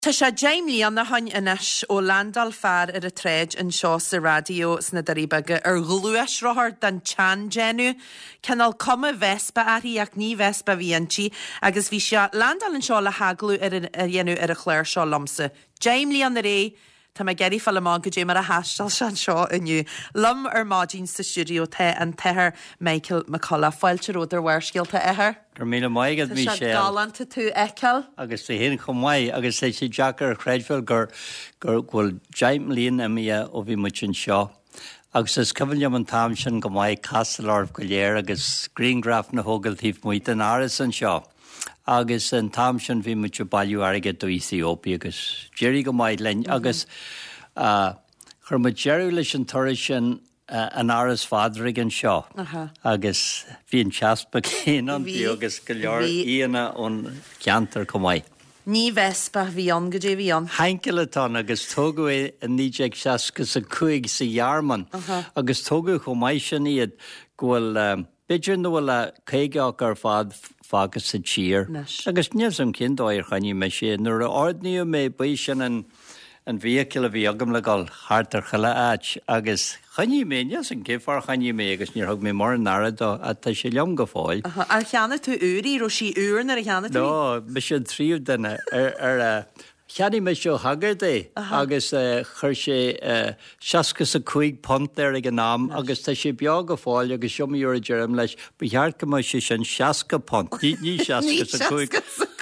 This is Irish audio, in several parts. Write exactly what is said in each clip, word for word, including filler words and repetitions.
Tá sé Jaime Líon na hain inis ó Landal Fear ar a tréid an seo sa radio sna daríbege ar gluas rothar dan chan genu canal cuma vespa arí ach ní vespa víantí agus bhí se Landal an seo le haglu ar a dhéanú ar a chléir seo lomsa. Jaime Líon na ré tá me geirí fall má go dé mar a hastal sean seo inniu. Lum ar mádín sa studio te an tether Michael McCullough fáilte ród ar bhaircéalta éair. Gur míle maigad mí sé. Galanta tú eiceal. Agus sé hén chum mai agus sé sé Jackar Craigville gur gur ghfuil Jaime Líon a mí ó bhí muid an seo. Agus is cyfnliam an tam sin go mai Castelarf go léir agus Greengraf na hógaltíh muid an áras an seo. Agus an tam sin bhí muid bailú aige do Ethiopia agus Jerry go mai lein agus chur muid Jerry leis an toir sin Uh, an áras fádra an seo uh-huh. agus bhí an teaspa céan bhí agus go leor íana ón ceantar go mai. Ní vespa bhí an go dé bhí an. Haincelatá agus tógu é an níideag seaca sa cuaig sa jaarman uh-huh. agus tógu go mai sin iad ghfuil um, bididir nó bhfuil a céigeach ar fád fágus sa tír. Agus níos an cindóir chaní me sé nuair a ordníú mé bu sin an an bhíciil a bhí agam le gáil háartar chaile áit agus chaní méas an céfar chaní mé agus níor thug mé mar an náradá a tá sé leom go fáil. Ar cheanna tú úí ro sí úr ar a cheanna tú? No, me sé tríú duna ar cheanní me seo hagad é agus chur sé seaca sa chuig pont ar ag an nám agus tá sé beag go fáil agus siomíúir a deiream leis beheart go mai sé sin seaca pont ní seaca sa chuig.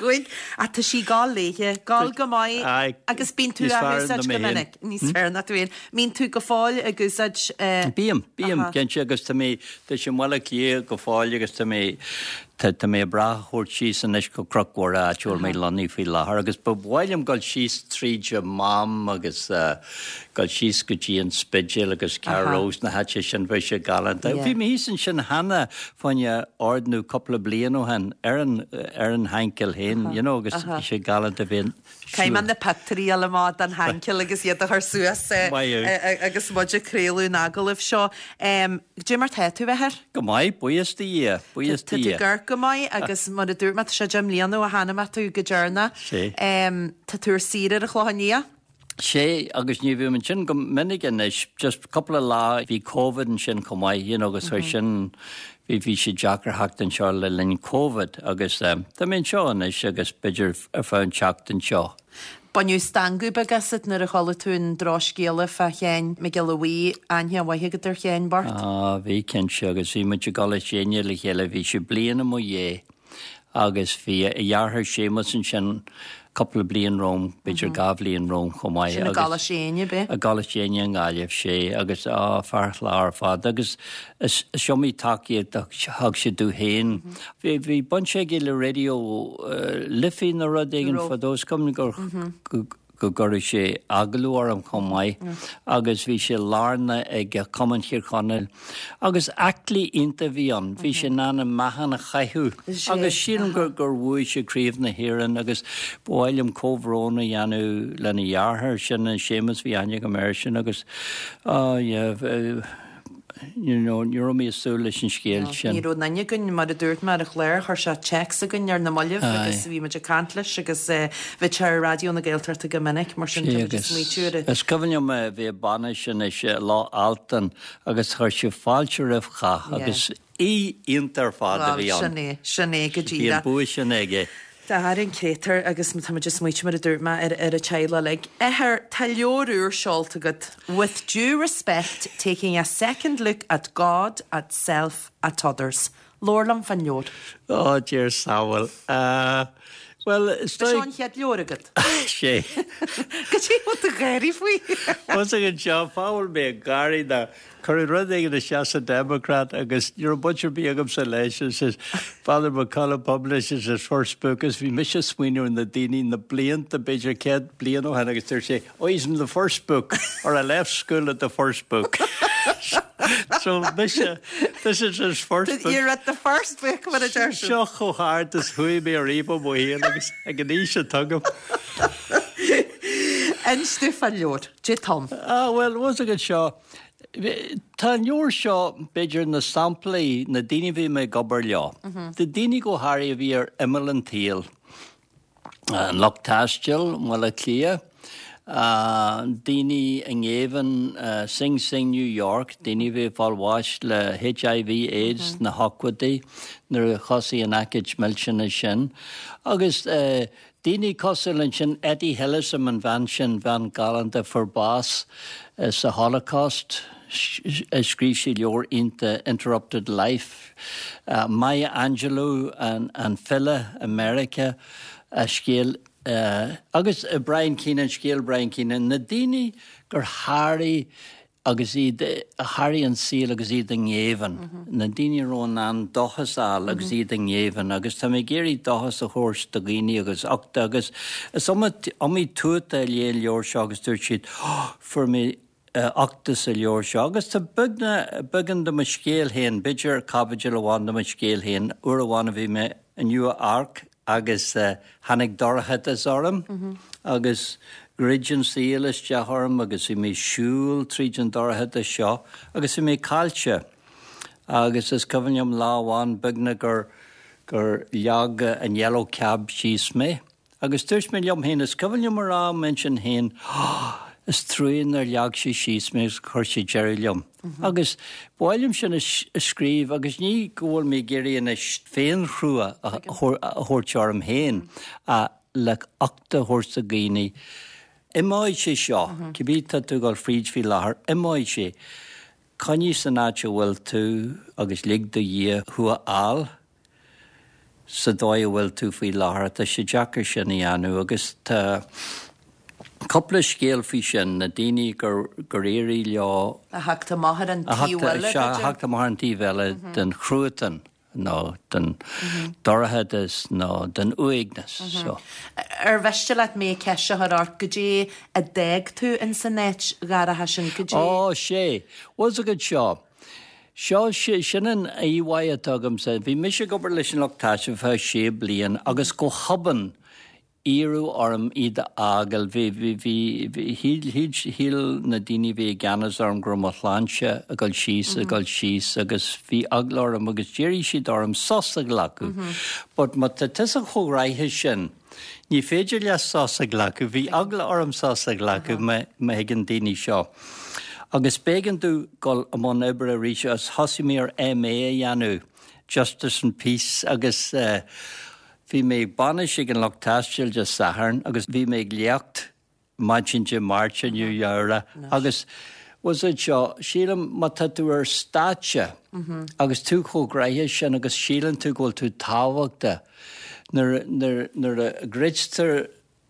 A tá sí gáil léthe gáil go mai agus bín tú a gomininic níos fear na túin. Mín tú go fáil agus Bíam, bíam cen sé agus tá mé tá sé mla lé go fáil agus tá mé Tá mé brathúirt síos an is go crocmhór a teúil mé laní fao lethar agus ba bhhailm gáil síos tríide mám agus gáil síos go dtí an spidéil agus carrós na háte sin bheith sé galanta. Bhí mé hísan sin hena fanne ordnú coppla blian ó hen ar an ar an hainceil héin, you know, agus sé galanta bhíon. Caim an na patrí a le má an hainceil agus iad a th suas agus muide créalú nágalah seo. Dé mar the tú bheithir? Go mai buíos í buíos tí. Go mai agus mar a dúr mat se Jaime Líon a hanna mat tú go dearna tá túr sír a chláhaní. sé agus ní bhí man sin go minic inis just couple lá bhí COVID an sin go mai you know, agus mm-hmm. sin bhí bhí sé Jackar hacht an seo le linn COVID agus um, tá mén seo inis agus beidir a fáin teacht an seo. Banniu stangú begasad nar a chola tún dráscéala fa chéin me ge leí aine bhaithe go ar chéin bart? Ah, bhí cin se agus bhí muid gála séine le chéile bhí sé bliana mo dhé agus bhí i dhearthar sémas an sin couple blian Rome, beidir gabblion Rome go mai agus a gala séine be a gala séine an gáileh sé agus á farlá fád agus seomí takeí thug sé dú héin. Bhí bhí bun sé gé le radio lifií na rud éigen fadós cum gur go gur sé agalú orm chum mai agus bhí sé lárna ag cuman hir chonel agus actlí inta bhí an bhí sé nána maithan a chaithú agus sían gur gur bhuaigh sé críomh na hhéireann agus bháilm cóhróna dheanú lena dhearthar sin an sémas bhí aine go mar sin agus you know, you're me so leis an scéil sin. Ní rud naine gunn mar a dúirt mar a chléir chuir se checks a gunn ar na molleh agus bhí meidir cantlis agus bheit ar radio na Gaeltarta go minic mar sin míúre. Is cohanne me bhí banna sin is lá altan agus chuir se fáilte rih cha agus í intar fád a bhí an. Sinné sinné go dtí. Bhí bu sin ige. Tá harin crétar agus mu just muite mar a dúrma ar ar a teile le éair talleorúr seolta go with due respect taking a second look at God, at self, at others. Lorlam fan leor. Oh, dear Samuel. Uh, well, it's like... Sean head leor agad. Sé. Go tí what a gairí faoi. Was a job foul me Gary da curry running the Shasta Democrat agus you're a butcher be agam salations says Father McCullough publishes his first book as we miss a sweener in the Dini in the Bliant the Bidger Kid Bliano and I say oh he's in the first book or I left school at the first book. So this, uh, this is his first book. You're at the first book when it's your show so hard as who me or even boy here I can eat a tongue and Stefan Lord J Tom. Ah well it was a good show. Tá leor seo beidir na samplaí na daoine bhí me gobar leo. De daoine go háir a bhí ar Emil an Taal an Lochtastil, Walla Clia. Uh, Dini in Avon, uh, Sing Sing, New York, Dini vi falwash le H I V AIDS mm-hmm. na Hockwadi, na Chossi and Akich Melchin Shin. August, uh, Dini Kossil Shin, Eddie Hillisum and Van Shin Van Galanta for Boss, as the Holocaust, Screechy Lure into Interrupted Life, uh, Maya Angelou and, and Phila, America, a scale. Uh, agus uh, Brian Keenan, scale Brian Keenan, na dini gur Harry agus iad Harry an Seal agus iad an Yevon. Mm-hmm. Na dini ron an dochas al agus iad an Yevon agus ta me geri dochas a horse da gini agus octa agus some omi tuta liel yor agus turchit for me uh, octus a yor agus ta bugna bugan da ma scale hen bidger cabbage la wan da ma scale hen ura wan vi me a new arc agus uh, hannig dorchat as orm, mm-hmm. agus Gridgeon Sealis Jaharm, agus i me Shul, Trijan dorchat as shaw, agus i me Calcha, agus as Covenium Lawan, Bugna gur, gur Yaga and Yellow Cab she's me, agus Tish me yum hen as Covenium Ara mention hen, is three in their Yagshi she's me, Corsi Jerry Yum. Mm-hmm. Agus William sin a scríb agus ní ggóil mé géirí in a féin chrua a thuirtearm héin a le achta thuirsa gaoine. Imáid sé seo, cibíta tú gáil fríd fi láthair, imáid sé, caní san áte bhfuil tú agus lig do dhé thua áil sa dóid bhfuil tú fi láthair tá sé deacair sin í anú agus tá Couple scale fishin na dini gur guriri leo a hakta mahar an tíwele a hakta mahar an tíwele den chrútan no den dorhedes no den uignas so er vestelat me kesha har arkje a deg tu in sanet gara hashin kje oh she was a good job Seo sinan a iwaya tugam said vi misha goberlishin loktashin fa she blian agus go hubban Iru orm ida agel vi vi vi vi hil hil hil na dini vi ganas orm gromotlancha agal shees agal shees agus vi aglarm agus jerry she dorm sosaglaku but mat tesa choraihe sin ni fejelia sosaglaku vi agla orm sosaglaku me me gan dini seo agus began du gol amon ebre risha as hosimir M A yanu justice and peace agus uh, Bhí mé banish ag an Lochtastil just saharn, agus bhí mé gliacht maidjinja marcha New Year, agus was it seo, sílam matatu ar stacha, agus tú cho graihe sin, agus sílan tú gol tú táhagta, nar a gridster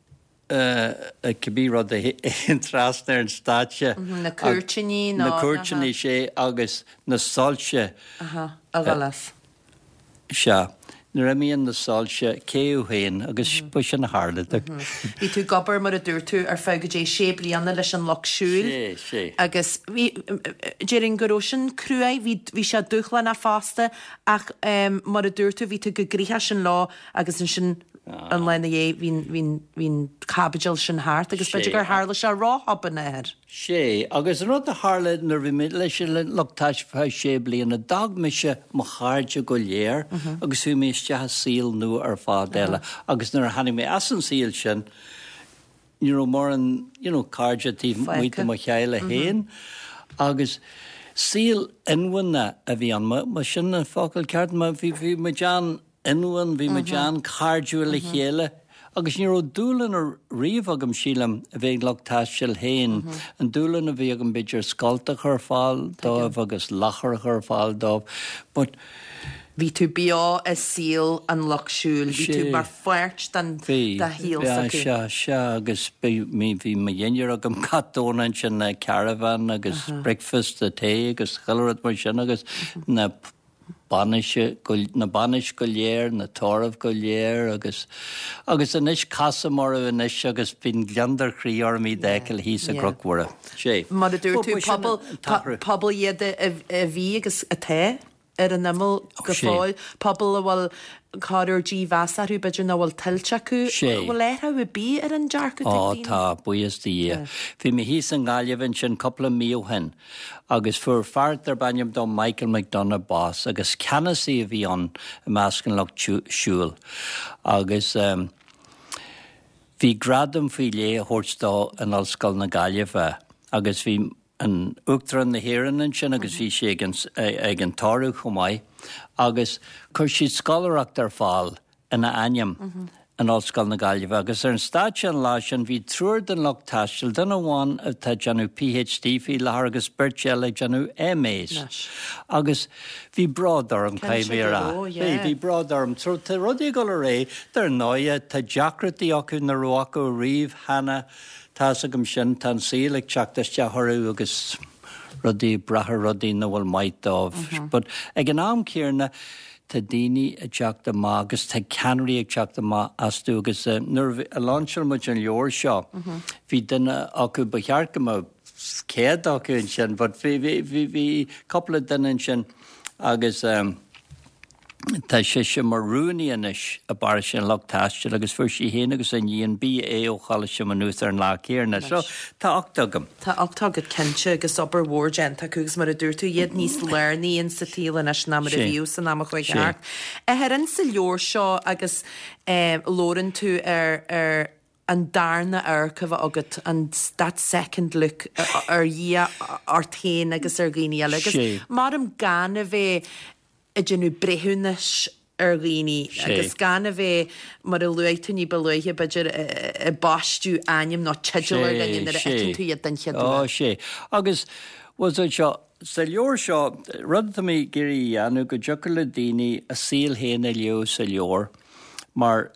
a cibí rud a intrasnar an stacha. Na curchini, na curchini sé, agus na solche. Aha, agalas. Seo. Na raimíon na sáilte céú héin agus bu sin na hála. Bhí tú gobar mar a dúir tú ar fágadé sé blianana leis an lochsúil agus déirn goró sin cruúid bhí se dúchla na fásta ach mar a dúir tú bhí tú go gríthe sin lá agus an sin an lena é hín cabbageil sin háart agus beidir gur hála se ráhabban air. sé agus rud a hála nar bhí mid leis le lochtáis fá sé bliana dag me se mo cháirde go léir agusú méiste síl nu ar fádéile agus nar hanig mé as an síl sin ní mór an cáirde tí muoite mo cheile héin agus síl inhaine a bhí an mar sin an fácail ceart má bhí bhí me dean inhain bhí me dean cáirdeú le chéile agus ní ó dúlan ar riomh agam sílam a bheith Lochtastil héin an dúlan a bhí agam beidir scolta chur fáil dóibh agus lachar chur fáil dóibh but Bhí tú beá a síl an lochsúil, bhí tú bar fuirt den de híal acu. Se se agus mí bhí ma dhéinear agam catónan sin na caravan agus breakfast a té agus chailrad mar sin agus na na banis go léir, na tormh go léir agus agus inis casa mar a inis agus bhín gleandar chrí ormí decail híos a grochhra. sé. Mar a dúir tú pobl iad a bhí agus a té? ar an nimel go fáil pobl a bhfuil cáir dí bheasarú beidir na bhfuil tiltte acu bhfuil léthe bh bí ar an dearcu á tá buíos tí Bhí mé híos an gáilehhann sin coppla míohan agus fuair fart ar bainneam don Michael McDonough Boss agus ceannasaí a bhí an meascan lochsúil agus um, Bhí gradam faoi lé thuirtá an Ollscoil na Gaillimhe, agus bhí an uachtaran na hÉireann sin agus bhí sé ag an tarú chumáid, agus chuir siad scoláireacht ar fáil ina aim an Ollscoil na Gaillimhe, agus ar an stáit an lá sin bhí trúir den loch taisteal den bháin a tá deanú PhD fhí lethar agus birteal ag deanú M As. Agus bhí brádar an caiimhéra. Bhí brádar trú tá rudí go le ré tar náide tá deacratí acu na ruacha riomh hena tá agam sin tan síla teachtas te thorú agus rudí brathar rudí na bhfuil maith dámh. But ag an am céarna tá daoine a teach de má agus tá ceanirí ag teach de má asú agus nuair a láseir mu an leor seo. Bhí duine acu ba cheart go má céad acu sin, but bhí coppla duine sin agus tá sé sin mar rúnaíanais a bar sin loch taisteal agus fuair sí héana agus an íon bí é ó chala sin manús ar an lá céarna. So tá ochtagam. Tá ochtagad cinse agus obair mhór genta chugus mar a dúirtú iad níos learnaíon sa tíla na sin amar a bhíú san am chuig art. A herann sa leor seo agus lórann tú ar ar an darna airca bh agat an that second look ar dhí ar tain agus ar ghaoine agus mar am gan a bheith a dynú brethúnas ar ghaoine agus gan a bheith mar a luigh ní beluithe beidir a báistú aim ná teidir ar ghaoine ar a tú iad den cheadú. Ó sé. Agus was it seo sa leor seo rud a mí gurí anú go deochar le daoine a síl héana leo sa leor mar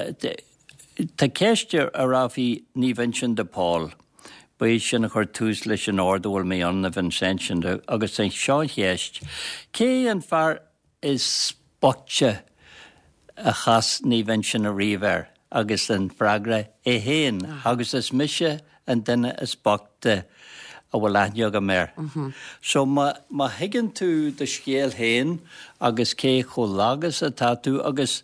tá ceiste a rábhí ní bhain de Paul. Ba sin a chuir túús leis an ordhfuil mé an na bhain sin agus é seo chéist. Cé an fear is spotse a chas ní bhain sin a riomhar agus an freagra é héin agus is mise an duine is spachta a bhfuil aithneog a mér. So má higann tú de scéal héin agus cé cho lágas a tatú agus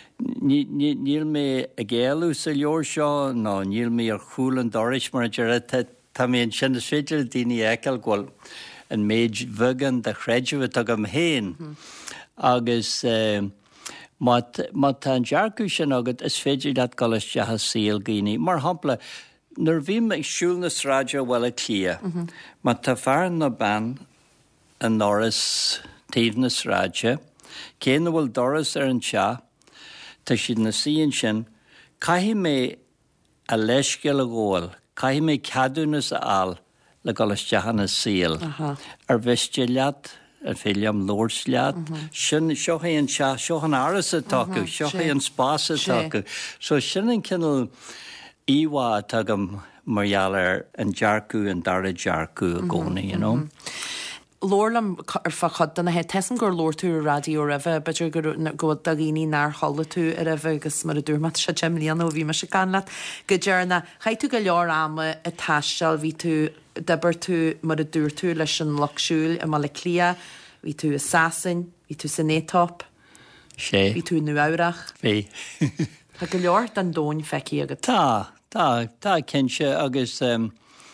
níl mé a ggéalú sa leor seo nó níl mé ar chúlan doris mar deire tá mé sin na féidir daoine eiceil ghfuil an méid bhagan de chreidirh a go héin agus má tá an dearcú sin agad is féidir dat golas dethe síl ghaoine mar hampla nuair bhí me siúil na sráide bhfuil a clia má tá fearan na ban an noras taobh na sráide céanna bhfuil doras ar an tea tá siad na síon sin caithí mé a leisceil a ghóil caithí mé ceadúnas a áil le golas dehanna síl ar bheiste leat ar féliam lórs leat sin seo é an tea seo an áras a tacu seo é an spás a tacu so sin an cinnal íhá tugam margheall ar an dearcú an dara dearcú a gcónaí, you know. Lórlam ar fachad dana he tesan gur lór tú a radio raheh, beidir go dagíní nar halla tú a raheh agus mar a dúrmat se temlíana ó bhí me se ganlaat. Go dearna, chaid tú go leor ama a taisteal hí tú debar tú mar a dúr tú leis an lochsúil a mal le clia, hí tú a sasin, hí tú san étop, sé hí tú nu áireach. Bhí. Tá go leor den dóin feici agad. Tá, tá, tá cinse agus um,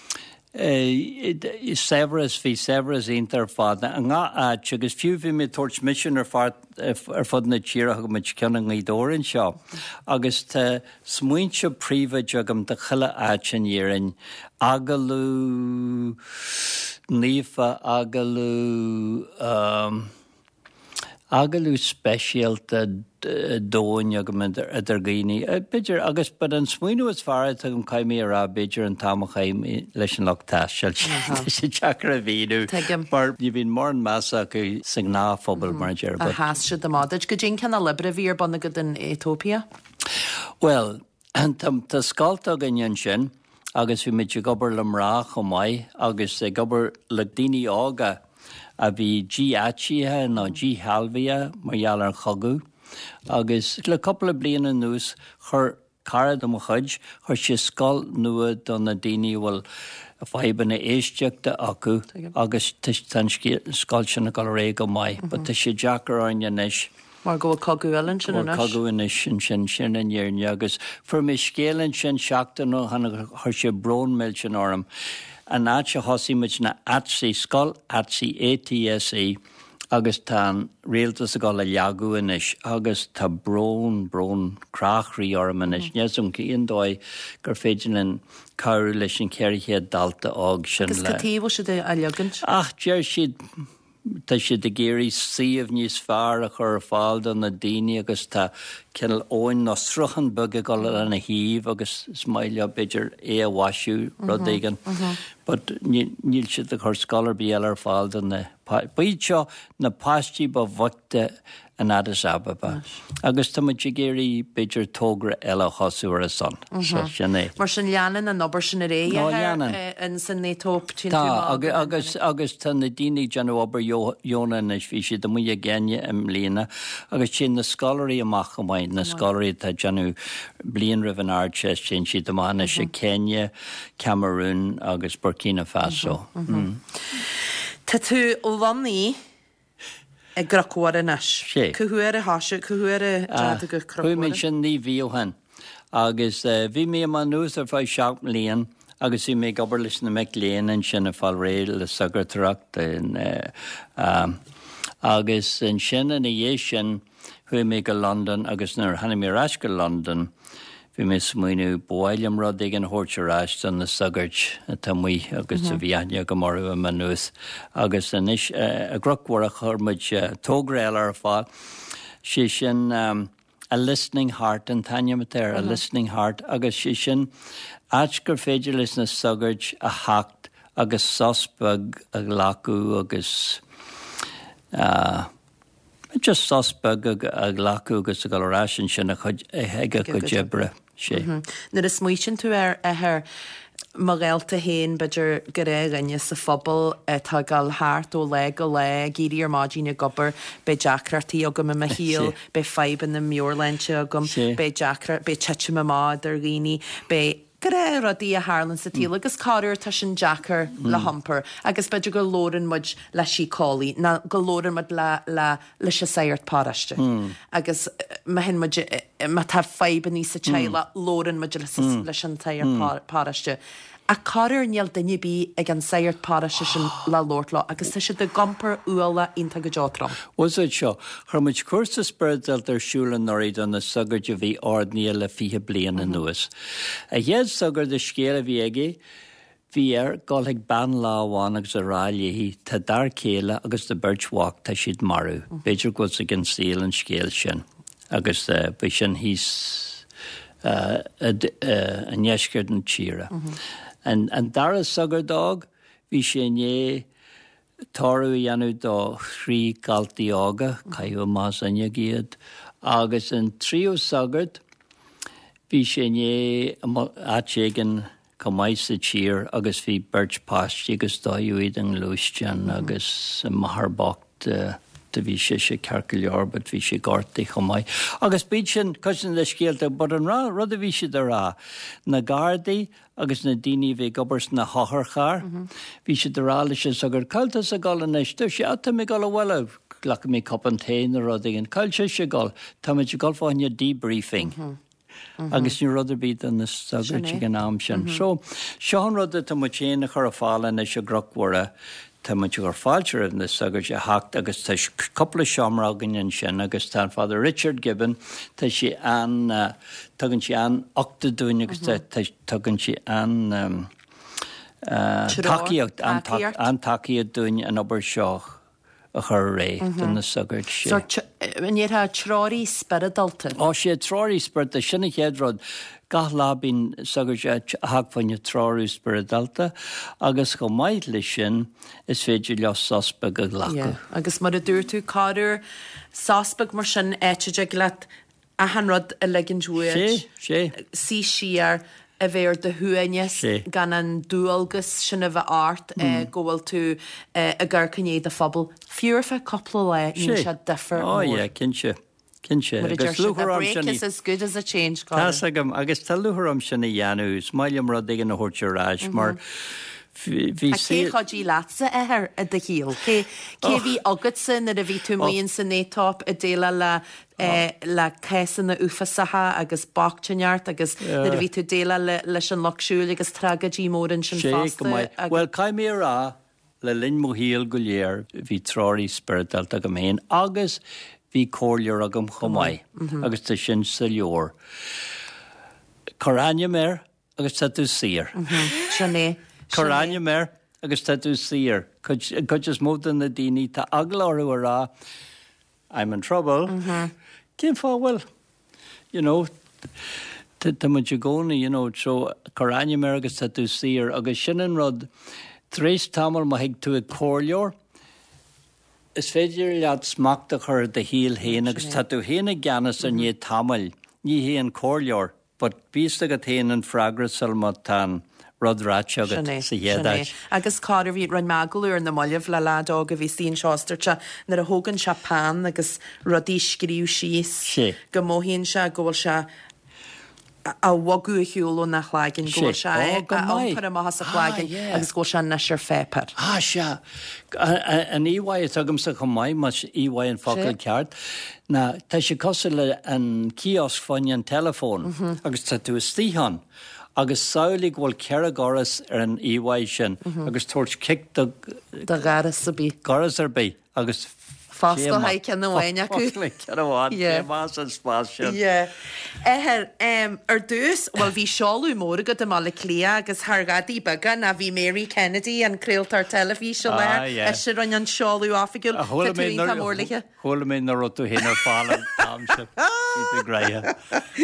Uh, Severus hí Severus intar fád an ngá áit agus fiú bhí mé tuairt mission ar fad ar fad na tíra go muid ceanna í dórann seo agus tá smuointe príomha agam de chuile áit an dhéireann agalú nífa agalú um, agalú speisialta dóin agam idir ghaoine. Beidir agus bud an smuoinú is fearr agam caiimí ará beidir an támchaim leis an loch taisteal sé teachar a bhíú mar ní bhín mór an measa acu san gnáphobal mar dear. A háas se amáid go dtín cena libre bhí ar bonna go den Étópia? Well, tá scáilta gan sin agus bhí muid gobar le mrá go maiid agus é gobar le daoine ága a bhí G áitithe nó G halbhíe margheall ar chogu. Agus le coppla bliana nús chur carad am chuid chuir sé scáil nua don na daoine bhfuil a bhabanna éisteachta acu agus tan scáil sinna go ré go maiid, ba tá sé deachar aineis. Mar go cogu eile sin inis? Cogu inis sin sin sin in dhéirne agus fu mé scéalann sin seachta nó hana chuir sé brón méil sin orm. An áit se hosí muid na atsaí scáil atsaí A T S A agus tá réaltas a gáil le leagúin is, agus tá brón brón crachraí orman is, neasúm cíon dóid gur féidir an cabhrú leis an ceirichéad dalta ág sin le. Agus catíomh si a leagant? Ach, deir siad tá siad de géirí síomh níos fearr a chur fáilda na daoine agus tá cinnal óin nó sruchan bug a gáil lena híomh agus smaile beidir é a bhaisiú rud éigean. But níl siad a chur scolar bí ar fáilda na bíd seo na páistí ba bhaite an Addis Ababa. Agus tá muid géirí beidir tógra eile chosú ar a son. Sin é. Mar sin leanan an obair sin a ré in san nétóp tí. Tá agus agus tá na daoine deanú obair Jónan is bhí siad mu a gceanne am líana agus sin na scolarí amach amhain na scolarí tá deanú blion rih an áirte sin siad amachna sé Kenya, Cameroon agus Burkina Faso. Tá tú lonnaí ag grachúir inis. Cuhuair a háise, cuhuair a dead a go crachúir. Chuimid sin ní bhíohan. Agus bhí mé man nús ar fáid seach líon, agus í mé gobar leis na meic léon an sin a fáil réil le sagartaracht agus an sin in dhé sin chuim mé go London agus nar hanna mé ras go London. Bhí mé smuoinú báilm rud ag an chóirteráist an na sagart tá mu agus a bhíine go marú a manús. Agus inis a grochhar a churmuid tógréil ar fáil. Sí sin a listening heart an taine matéir, a listening heart agus sí sin áit gur féidir leis na sagart a hacht agus sospag a ghlacu agus uh, just sospag a ghlacu agus a galrásin sin a chud heige go jebre. Nar is smuoin tú ar athir má réalta héin beidir go ré rinne sa phobal tá gal háart ó le go le géirí ar mádína gobar be deacrartaí agam a híal be feib in na miorlainte agam be deacrar be teite mád ar rií be go ré rodí a hálan sa tí agus cáir tá sin Jackar le hampar agus beidir go lóran mud le sí cálaí na go lóran mud le le leis a sairt páraiste agus ma hen mud ma tá feib ní sa teile lóran mud leis an tair páraiste. A cáir neal daine bí ag an sairt páraiste sin le lórlá agus tá si de gampar uala ionta go deátram. Was it seo? Chumuid cuasa spredal ar siúlan nóid an na sagart a bhí ordníal le fihe blian na nuas. A dhéad sagart de scéal a bhí aige, bhí ar gáil ag ban láháin agus a ráilí tá dar céile agus de birchwalk tá siad marú. Beidir go a gin síl an scéal sin. Agus be sin hís an neisceir an tíra. And and dar a sugar dog, vi sé né toru yanu do three galti aga, kayo masanya giad, agus an trio sugard, vi sé né atjegan kamaisa cheer, agus vi birch past, agus doyuid an lustian, agus maharbocht, uh, de bhí sé sé cearcail but bhí sé gáirtaí chomai. Agus bíd sin cosin le scéalta, bud an rá rud a bhí sé de rá. Na gardaí agus na daoine bhí gobars na hátharchar, bhí sé de rá leis sé agur cailtas a gáil an éis, sé ata mé gáil a bhile lecha mé copantéin a rud igen. Cail sé sé gáil, tá mé sé gáil fáinne debriefing. Agus ní rud a bíd an na sagart gan am sin. So, seán rud a tá mu chéna chur a fála na sé grochhara, tá muid gur fáilte in na sagart a hacht agus tá coppla seomrágan in sin agus tá Father Richard Gibbon tá si an tugann si an ochta dúine agus tugann si an takeíocht an takeíocht dúine an obair seoch a chur ré den na sagart sé. So níor ha tráirí spiridalta? Á sé tráirí spirit a sinna chéadród gach lábín sagart a hagfainne tráirí spiridalta agus go maith lei sin is féidir le sospag a ghlacha. Agus mar a dúir tú cáir sospag mar sin éiteide leat a hanrod a legin dúir. Sé, sé. Sí siar a bhéir de thuaine gan an dúalgus sin a bheith art gohfuil tú a ggurcanéad a fphobal. Fiúrfa coppla le ní se differ. Ó, yeah, cinse. Cinse. Agus luchar sin is as good as a change. Tá agam agus tá luchar sin a dhéanú, smailm rud ag an na hórteráis, mar a cé chodí lása ahar a de híal. Cé bhí agad sin a bhí tú maon san nétop a déile le le céan na ufasacha agus bachtainart agus na bhí tú déile leis an lochsúil agus tragadí mórin sin fásta. Well, cai mé rá le linn mo híal go léir hí tráí spiritálta go mhéin agus hí cóirlear agam chomáid agus tá sin sa leor. Coráine mer agus tá tú sír. Sinné. Coráine mer agus tá tú sír. Coid is móda na daoine tá agláú ará I'm in trouble. Cén fá well, you know, tá mu gcóna, you know, so coráine mer agus tá tú sír agus sin an rud tréis tamil má hiag tú a cóirleor. Is féidir leat smachta chur de híal héana agus tá tú héana gceannas an ní tamil, ní héan cóirleor, but bísta go héana an fragras salma tan rodráte agad sa héadáis. Agus cáir bhí ran magúir na moileh le ládó go bhí sín seástarte nar a thógann se pán agus rodí scríú síos go móhíonn se ggóil se a wagu hiúlú nach chlágin go se anpar a has a chlágin agus go se na sir fépar. Ah, se. An íhaid agam sa chomáid mas íhaid an focail ceart. Na, tá sé cosa le an kiosc fanne an telefón agus tá tú stíhan. Agus saolig bhfuil cear goras ar an íhaid sin agus tuairt cic do garas a bí. Goras ar bí agus Fásta ha cean bhhaine acu. Ceanháin, más an spás sin. Éhir ar dús bhfuil bhí seáú móra go do mala clia agus thgadaí bagan a bhí Mary Kennedy an creaaltar telefísio le is se ran an seáú áfigiúil túínta mórlaige. Thula mé na rotú hénar fála tamse í de greithe.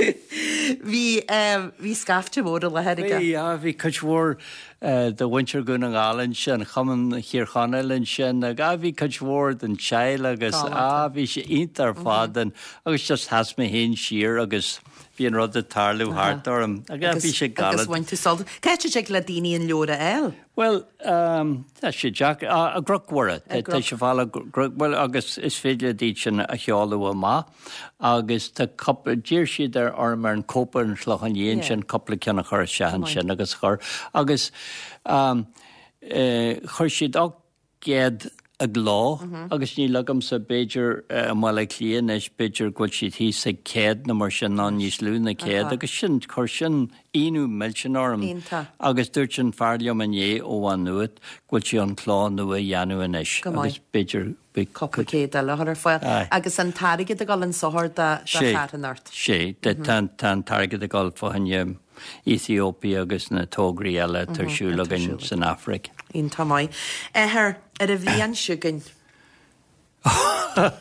Bhí bhí scafte móra le heige. Bhí bhí cuidhór de winter gun an gálan sin chaman chiarchanelinn sin a ga bhí cuidhór den teil agus a bhí sé intar fádan agus just has me hén siar agus bhíon rud a tarlú hartarm a ga bhí sé galan. Agus bhaint tú solda. Caiite sé le daoine an leora eil? Well, um, tá sé Jack a grochhara tá sé bhla well agus is féidir dí sin a cheáú a má agus tá dír siad ar armar an cópa an slachan dhéon sin coppla ceanna chur sean sin agus chur agus um, uh, chur siad á géad a glá agus ní legam sa Beiidir má le líon is Beiidir goil siad hí sa céad na mar sin ná níos lúna céad agus sin chur sin inú mil sin orm agus dúirt sin fearliom an é ó bhain nuad goil si an chlá nua dheanú in is agus Beiidir Coppa céad le ar foiil agus an tarigid a gáil an sothir de chatanart. sé de tan tarigid a gáil fáhanne Ethiopia agus na tógraí eile tarsúlagan san Afric. Ín tamáid. Éhir ar a bhíon siúgan. Tá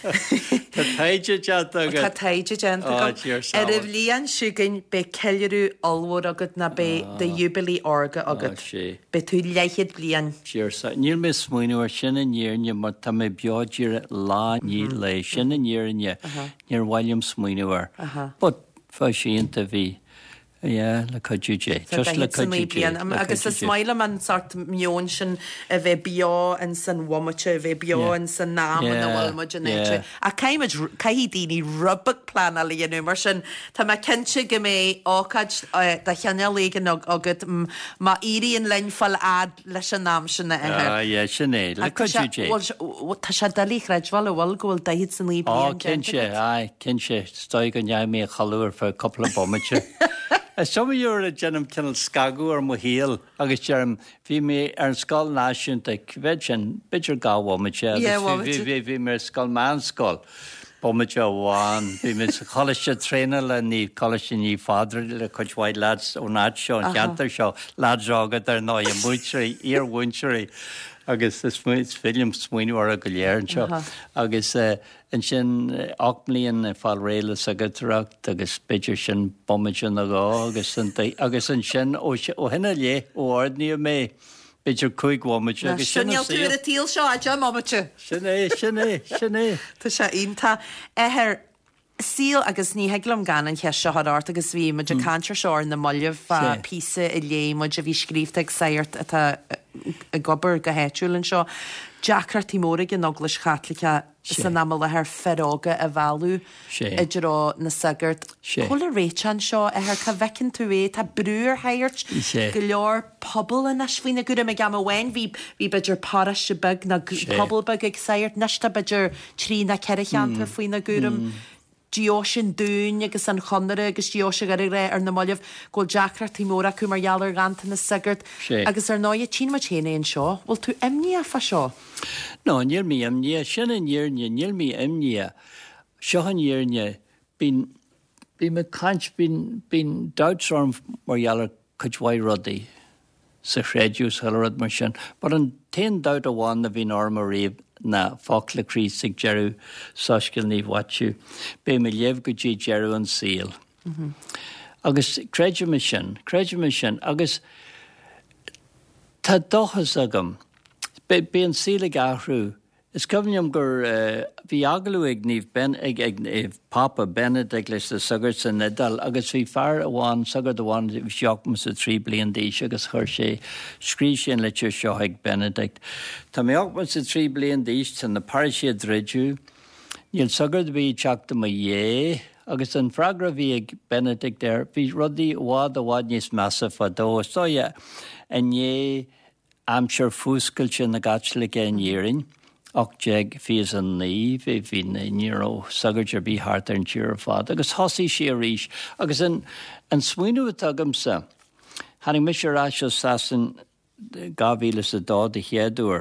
taide deanta Tá taide deanta ar a bhíon siúgan be ceilirú alhór agad na be de jubilí orga agad be tú leichiad blian. Tíirsa níl mé smuoinúir sin in níirne mar tá mé beáidíar lá ní lei sin in níirne níor bhhailm smuoinúir. But fá síonnta bhí. Yeah, le coidúé. Just le coidúé. Agus is smaile man sort mion sin a bheith beá an san womate a bheith beá an san nám an bhilmuid an étre. A caiimiid caihí daoine rubbag plan a líonú mar sin tá me cinse go mé ácaid de cheannéalagan agad má íríon leinfal ad leis an nám sinna Ah, yeah, sinné, le coidúé. Tá sé dalíchreid bhil bhil gohfuil dahiad san líb. Á, cinse, ai, cinse, stoig an neam mé chalúir for a couple of bommate. Some you're a genum kinnel skagu or mohil, agus germ, vi me er skull nation de kvedgen, bidger gawa macha, vi vi me skull man skull. Bomacha one, vi me college trainer and the college in ye father, the coach white lads or not show and canter show, lads jogger there no, your butchery, ear winchery. Agus is film smuoinú ar a go léir anseo agus an sin ach mbliain fáil rélas agadreacht agus beidir sin bommid sin agá agus agus an sin ó hinna lé ó ordní mé beidir chuig bhomid agus sin tú a tíl seo a de mommate. Sinné sinné sinné. Tá sé ionta éhir síl agus ní heaglam gan an cheise háart agus bhí mu de cantar seoir na molleh písa i lé mu a bhí scríbte ag sairt atá a gobar go héitúlann seo. Jackart móra an noglas chatlacha san amla ar feróga a bhú idirrá na sagart. Chula réitean seo a ar cha bhecinn tú é tá brúr hairt go leor pobl in nasfuoine go me gam bhhain hí hí beidir páras se bag na poblbag ag sairt neiste beidir trí na ceirichantar faoin na gúram. Dioshin dún agus an chonere agus Diosha gar ré ar na molleh go Jackra tímóra cu mar jalar gantan na sigurt agus ar náide tí ma chéna an seo, bhil tú imní a fa seo? No, níl mí imní, sin an níirne, níl mí imní, seo an níirne, bín bí me cant bín bín dáitsarm mar jalar cudhhaid rudaí sa chréidús heilrad mar sin, but an ten dát amháin na bhín orm a réomh na fácla crí sig jeru soscail ní bhaitiú, bé me léamh go dtí jeru an síl. Mm-hmm. Agus creidir me sin, creidir me sin, agus tá dochas agam, bé an síla gahrú, is cofniam gur uh, bhí agalú ag níomh ben ag ag ag Papa Benedict leis a sagart sa Nedal, agus bhí fear amháin sagart amháin bhí seach mu sa trí bliain d'aois agus chuir sé scrí sin leitiir seo ag Benedict. Tá mbeadh mu sa trí bliain d'aois san na parisi dridú, níl sagart bhí teachta mo dhé, agus an freagra bhí ag Benedict there, bhí rudaí bhád a bhád níos measa fa dó, so yeah, an dhé amseir fúscail sin na gáitla an dhéireann, ach jeg fís an ní, bhí hí na níró sagart bí hart ar an tíir fád, agus thosaí sé a rís, agus an, an smuoinú agam sa, hanig mis rá seo sasan gáhíle sa dá de chéadúir,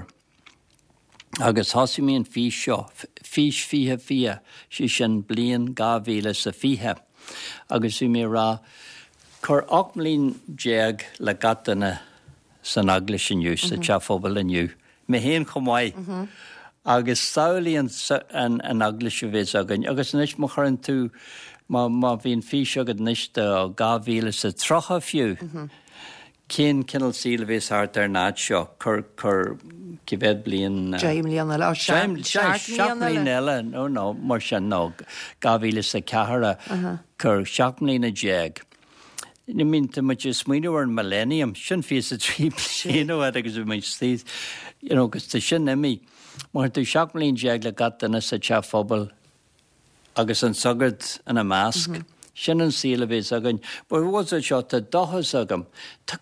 agus thosaí mi an fís seo, fís fíthe fíthe, sí sin blian gáhíle sa fíthe, agus bhí mi rá chur ach mlín jeag le gatainna san aglis iniu, sa teafobal iniu, me héan chomhaid. Agus saolaí an, an, an aglis a bhés agan, agus nis mo chuann tú má bhíon fís agad nis de gáhíle sa trocha fiú. Cén cinnal síl bhés hart ar náid seo, chur chur cibhéad blion... Jaim líon eile, seach blion eile, no, no, mar sin nó, gáhíle sa cehara, chur seach blion a jeag. Ní mínta mu is smuoinú ar an millennium, sin fís a trí blianú agus bhí slíd, you know, agus tá sin imi. Mar tú seach mlíon jeag le gatainna sa teafobal agus an sagart an a másc. Mm-hmm. Sin an síla bhés agan. But was a seo tá dochas agam. Tá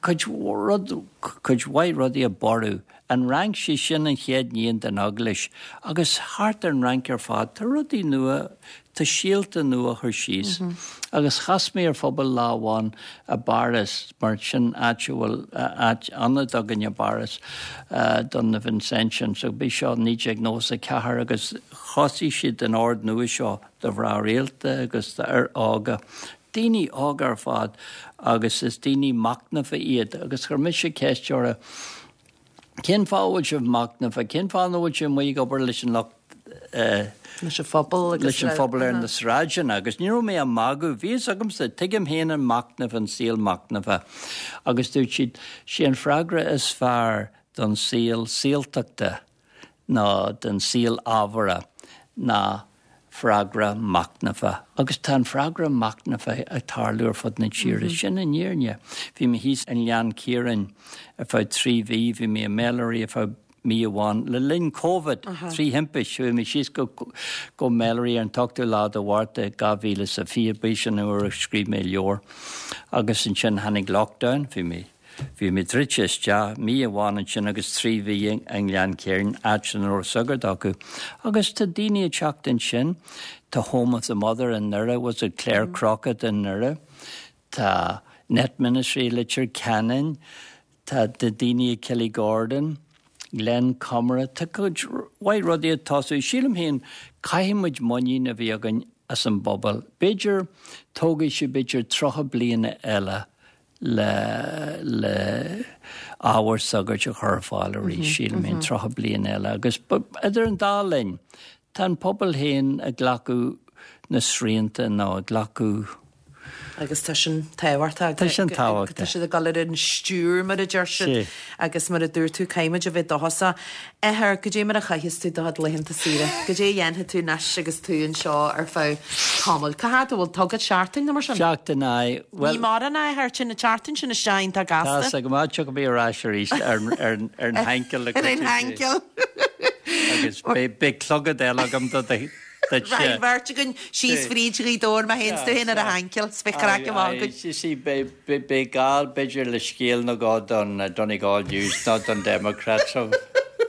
chuid bhaid rudaí a ború. An rank sí sin an chéad níon den aglis. Agus hart an rank ar fád, tá rudaí nua, tá síalta nua chuir síos. Mm-hmm. Agus chas mé ar phobal láháin a baras, mar sin áitiúil anna agan a baras don na Vincentian, so bí seo ní diagnós a cethar agus chosí siad an ord nua seo do bhrá réalta agus ar ága. Daoine ága ar fád agus is daoine macnafa iad, agus chuir mis sé céisteora cén fáhfuil sibh macnafa, cén fáhfuil sibh mí gobar leis an lech leis an phobal leis an phobal ar na sráidean agus níor mé a magu bhís agam sa tuigim héana an macnafa an síl macnafa agus dúirt siad sé an freagra is fearr don síl síalteachta ná den síl ábhara ná freagra macnafa. Agus tá an freagra macnafa a tarlúir fod na tíre sin na níorne. Bhí me hís an lean círan a fáid trí bhí, bhí mé a mellerí a fáid mí amháin le linn COVID, trí himpis, bhí me síos go go mellerí an tuchtú lád a bhharrta gáhíle sa fíor bísan uair a scríb mé leor. Agus an sin hanig lockdown, bhí me Bhí mé dritis de mí amháin an sin agus trí bhí an lean céirn áitsin ó sagart acu. Agus tá daoine teacht an sin, tá Home of the Mother an nura was a Claire mm. Crockett an nura, tá Net Ministry Richard Cannon, tá de daoine Kelly Gordon, Glenn Comera, tá chuid bhaid rudaí atású sílam héin caiimiid muí na bhí agan as an bobal. Beidir tógadh sé beidir trocha bliana eile le le áhar sagart a churfáil a rí sílam héin trocha bliana eile agus idir an dálainn tá an pobal héin a ghlacu na sríanta ná a ghlacu agus tá sin táhharta tá sin táhachtta. Tá si a galir an stúr mar a deir sin agus mar a dúir tú caiimiid a bheith dohasa éthir go dé mar a chaithis tú dohad lehananta síre. Go dé dhéanthe tú neis agus tú an seo ar fá cáil. Cathad bhfuil tugad seaartain na mar sin? Seaachtain na. Ní mar an aithir sin na seaartain sin na stein tá gasta. Tá go máid go bí ráisiirí ar an hainceil le ar an hainceil. Agus be clogad eile agam do Right, vertigan, she's free to read door, my hands to him at a hankel, speckerack of all good. You see, be gal, bidger le scale no god on Donegal News, not on Democrats.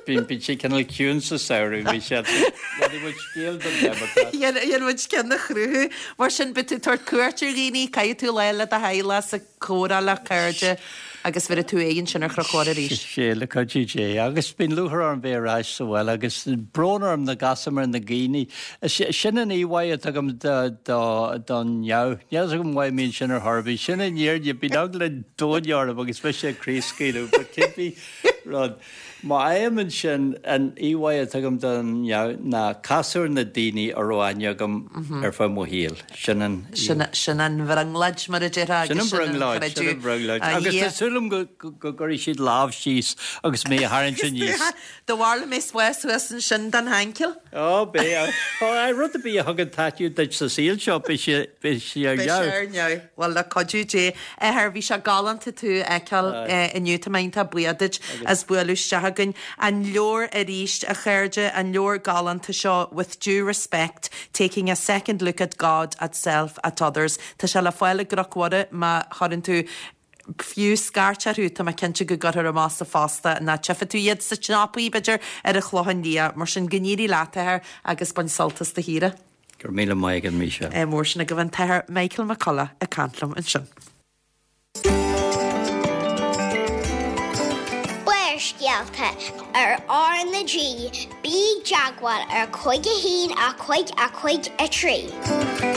Bhín bit sé cinnal ciún sa saoirú bhí sé bhfuil scéal don Democrat. Dhéanmid cin na chrúthú mar sin bitú tar cuairtir rií caiú tú leile a heile sa córa le cairde agus bhir tú éonn sinnar chrochóir ríis. sé le codí dé, agus bín luthar an bhéráis sa bhfuil, agus brónarm na gasamar na gíní. Sin an íhaid agam don neamh. Neas agam bhaid mín sin ar Harbí. Sin an níir de bí ag le dóidearm agus bheit sé críoscéilú, ba cibbí rud. Má éimeann sin an íhaid agam don neamh na casúr na daoine ar roiine agam ar fá mo híal. Sin an Sin an bhranglaid mar a déra. Sin an bhranglaid, sin an bhranglaid. Agus tásúlam go gurí siad lábh síos agus mé harann sin níos. Do bhharla mé suas an sin den hainceil? Ó, bé. Á rud a bí a thugad taitiú deid sa síl seo be sé ar neamh. Well le codú dé ar bhí se galanta tú eiceil inniutameinta buiadiid as buúisteach an leor a ríist a chuirde an leor galanta seo with due respect, taking a second look at God, at self, at others. Tá se le fáile grochhada má chorann tú fiú scartearúta má cinnte go gur ar más a fásta na tefa tú iad sa tnapaí beidir ar a chlohandia mar sin gníí látair agus ban saltas de híre. Gur míle maigh an mí se. É mór sin a go bhain tair Michael McCullough a cantlam an sin. Scialta ar áin na drí, bí jaagwal ar chuige hín a chuig a chuig a trí.